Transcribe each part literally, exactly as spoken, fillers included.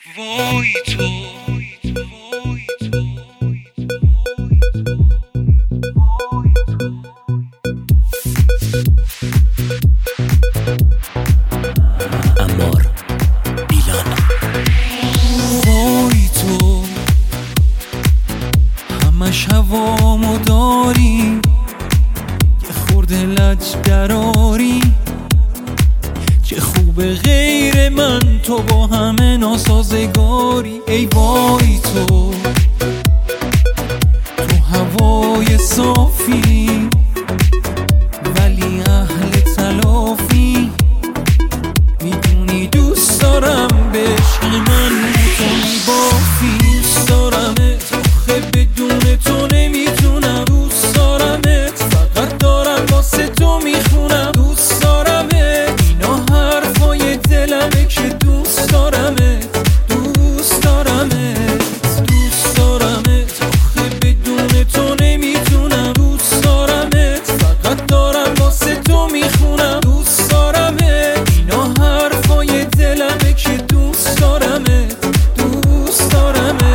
وای تو عمار بیلان. وای تو همش هوامو داری، یه خورده لج دراری، چه خوبه غیر من تو با همه ناسازگاری. ای وای تو تو هوای صافی ولی اهل تلافی، میدونی دوست دارم به عشق من تو میبافی. دوست دارمت آخه بدون تو نمیتونم، دوست دارمت فقط دارم واسه تو میخونم. دوست دارمت اینا حرفای دلمه که دوست دارمت، دوست دارمت، دوست دارمت آخه بدون تو نمیتونم. دوست دارمت فقط دارم واسه تو میخونم. دوست دارمت اینا حرفای دلمه که دوست دارمت، دوست دارمت.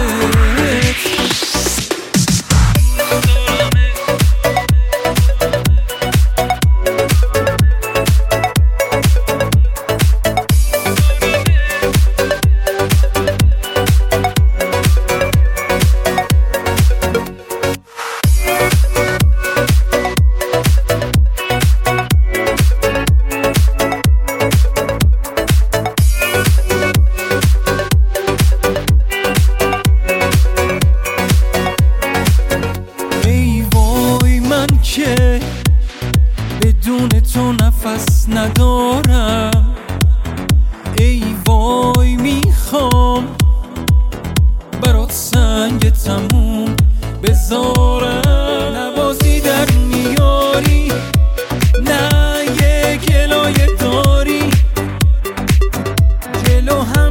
که بدون تو نفس ندارم. ای وای میخوام برات سنگ تموم بذارم. نوازی در میاری، نه یه گلایه داری، جلو هم